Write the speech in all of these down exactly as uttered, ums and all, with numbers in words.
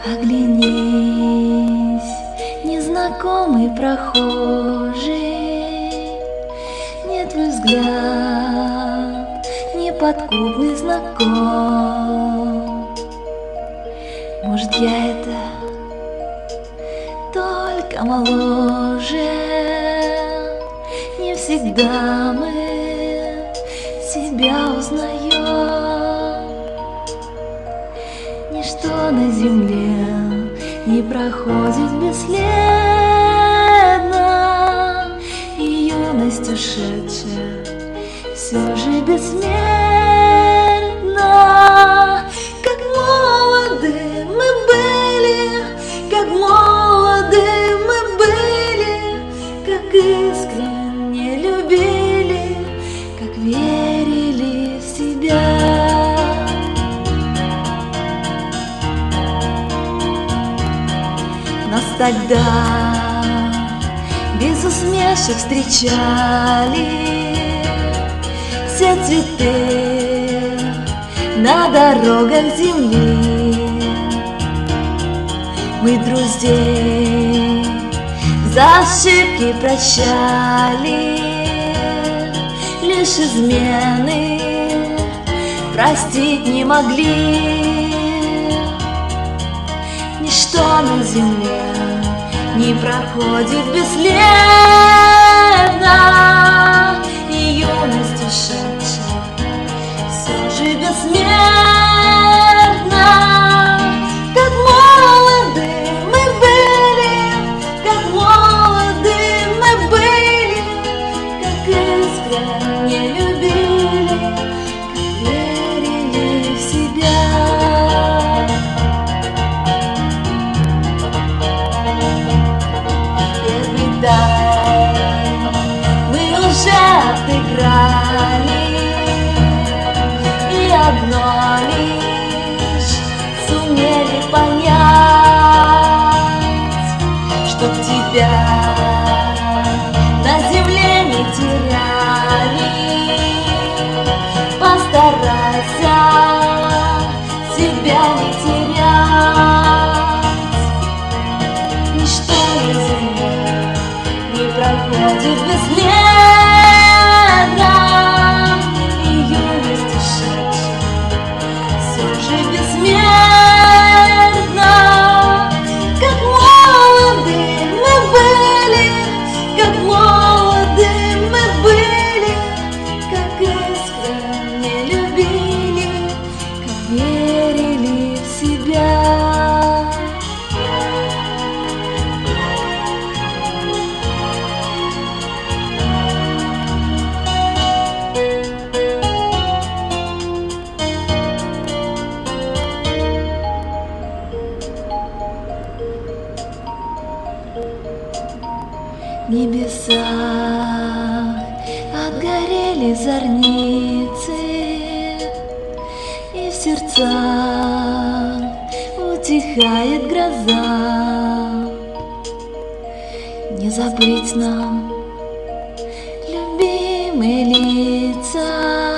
Оглянись, незнакомый прохожий, нет, твой взгляд неподкупный знаком. Может, я это только моложе, не всегда мы себя узнаем. Ничто на земле не проходит бесследно, и юность ушедшая все же бессмертна. Как молоды мы были, как молоды мы были, как искренне любили, как верили в себя. Нас тогда без усмешек встречали все цветы на дорогах земли. Мы друзей за ошибки прощали, лишь измены простить не могли. Ничто на земле не проходит бесследно, и юность ушедшая все же бессмертна. Как молоды мы были, как молоды мы были, как искренне любили, как верили в себя. Мы уже отыграли, и одно лишь сумели понять, чтоб тебя на земле не теряли. Постарайся себя не терять. Ничто на земле не проходит бесследно, и юность ушедшая все же бессмертна. Как молоды мы были, как молоды мы были, как искренне любили, как верили в себя. В небесах отгорели зорницы, и в сердцах утихает гроза. Не забыть нам любимые лица,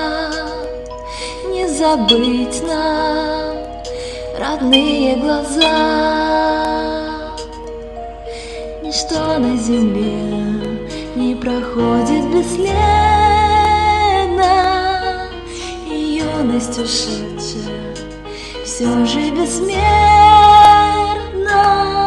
не забыть нам родные глаза. Ничто на земле не проходит бесследно, и юность ушедшая все же бессмертна.